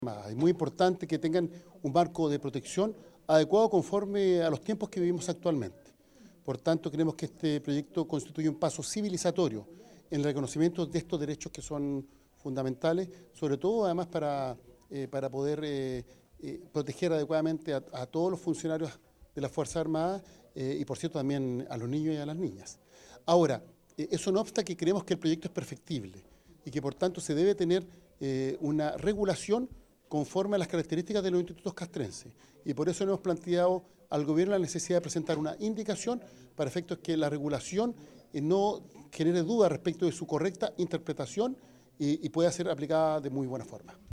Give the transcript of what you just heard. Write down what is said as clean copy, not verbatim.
Es muy importante que tengan un marco de protección adecuado conforme a los tiempos que vivimos actualmente. Por tanto, creemos que este proyecto constituye un paso civilizatorio en el reconocimiento de estos derechos que son fundamentales, sobre todo además para poder proteger adecuadamente a todos los funcionarios de las Fuerzas Armadas y por cierto también a los niños y a las niñas. Ahora, eso no obsta que creemos que el proyecto es perfectible y que por tanto se debe tener una regulación conforme a las características de los institutos castrenses. Y por eso hemos planteado al gobierno la necesidad de presentar una indicación para efectos que la regulación no genere dudas respecto de su correcta interpretación y pueda ser aplicada de muy buena forma.